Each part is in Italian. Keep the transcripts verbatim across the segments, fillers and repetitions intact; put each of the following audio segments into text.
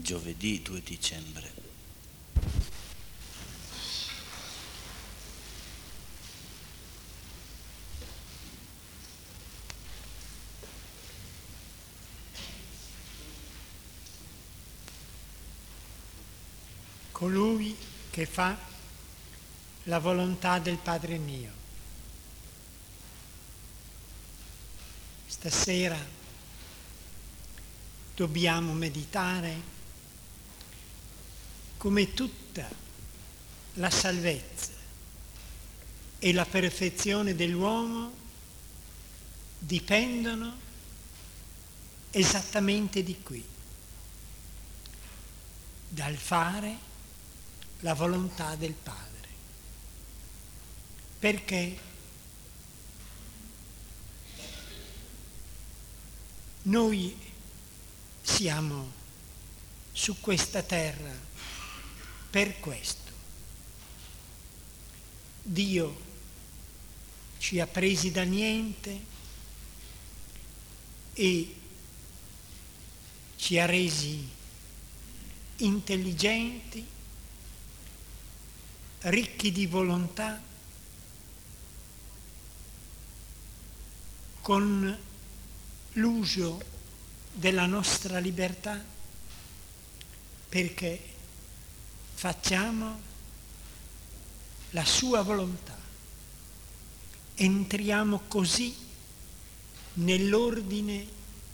giovedì due dicembre. Colui che fa la volontà del Padre mio. Stasera dobbiamo meditare come tutta la salvezza e la perfezione dell'uomo dipendono esattamente di qui, dal fare la volontà del Padre. Perché noi siamo su questa terra per questo. Dio ci ha presi da niente e ci ha resi intelligenti, ricchi di volontà, con l'uso della nostra libertà, perché facciamo la sua volontà. Entriamo così nell'ordine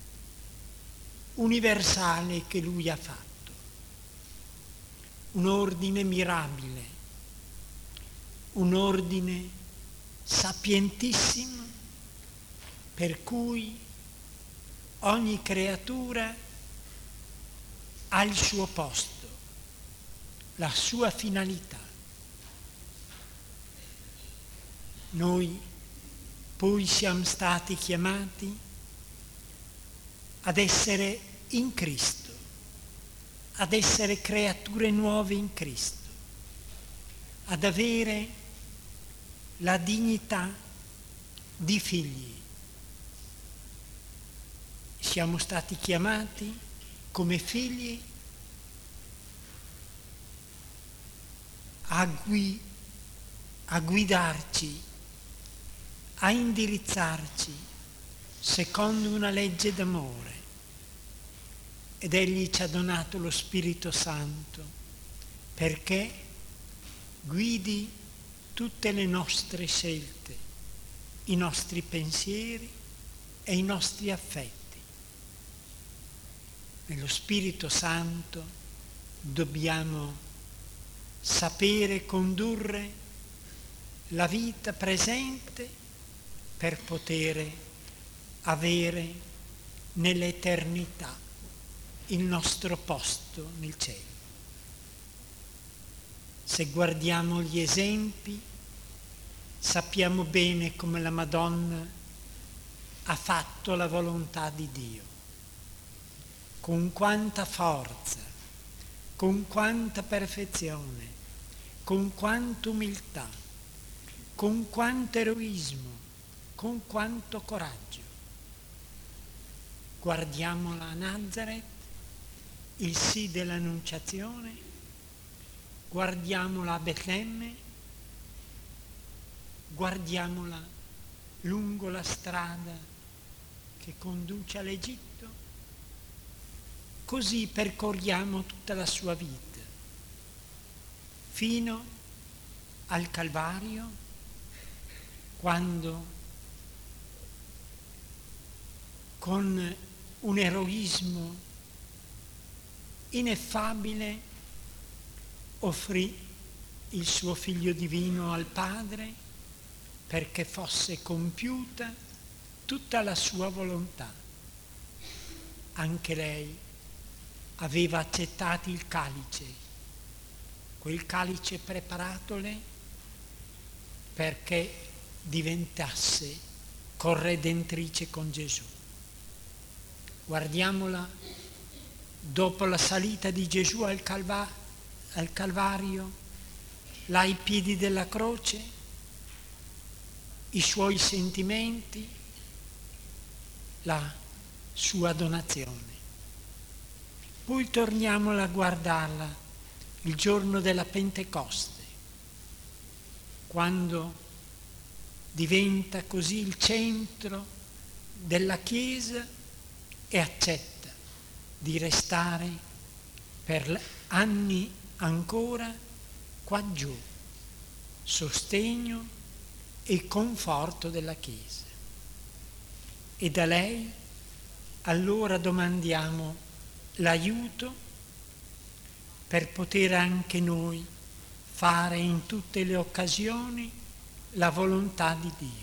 universale che Lui ha fatto, un ordine mirabile, un ordine sapientissimo, per cui ogni creatura ha il suo posto, la sua finalità. Noi poi siamo stati chiamati ad essere in Cristo, ad essere creature nuove in Cristo, ad avere la dignità di figli. Siamo stati chiamati come figli a, gui- a guidarci, a indirizzarci secondo una legge d'amore. Ed Egli ci ha donato lo Spirito Santo perché guidi tutte le nostre scelte, i nostri pensieri e i nostri affetti. Nello Spirito Santo dobbiamo sapere condurre la vita presente per poter avere nell'eternità il nostro posto nel cielo. Se guardiamo gli esempi, sappiamo bene come la Madonna ha fatto la volontà di Dio. Con quanta forza, con quanta perfezione, con quanta umiltà, con quanto eroismo, con quanto coraggio. Guardiamola a Nazareth, il sì dell'Annunciazione, guardiamola a Betlemme, guardiamola lungo la strada che conduce all'Egitto. Così percorriamo tutta la sua vita, fino al Calvario, quando con un eroismo ineffabile offrì il suo Figlio divino al Padre perché fosse compiuta tutta la sua volontà. Anche lei aveva accettato il calice, quel calice preparatole perché diventasse corredentrice con Gesù. Guardiamola dopo la salita di Gesù al, Calva- al Calvario, là ai piedi della croce, i suoi sentimenti, la sua donazione. Poi torniamola a guardarla il giorno della Pentecoste, quando diventa così il centro della Chiesa e accetta di restare per anni ancora qua giù, sostegno e conforto della Chiesa. E da lei allora domandiamo l'aiuto per poter anche noi fare in tutte le occasioni la volontà di Dio.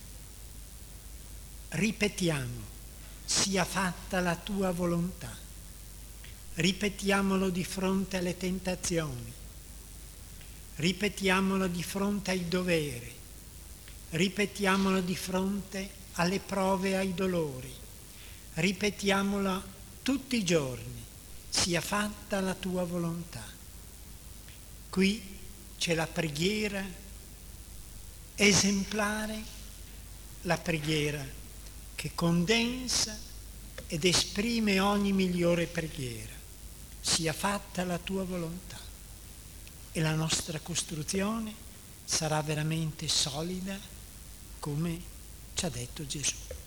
Ripetiamo, sia fatta la tua volontà. Ripetiamolo di fronte alle tentazioni. Ripetiamolo di fronte ai doveri. Ripetiamolo di fronte alle prove e ai dolori. Ripetiamolo tutti i giorni. Sia fatta la tua volontà. Qui c'è la preghiera esemplare, la preghiera che condensa ed esprime ogni migliore preghiera. Sia fatta la tua volontà. E la nostra costruzione sarà veramente solida, come ci ha detto Gesù.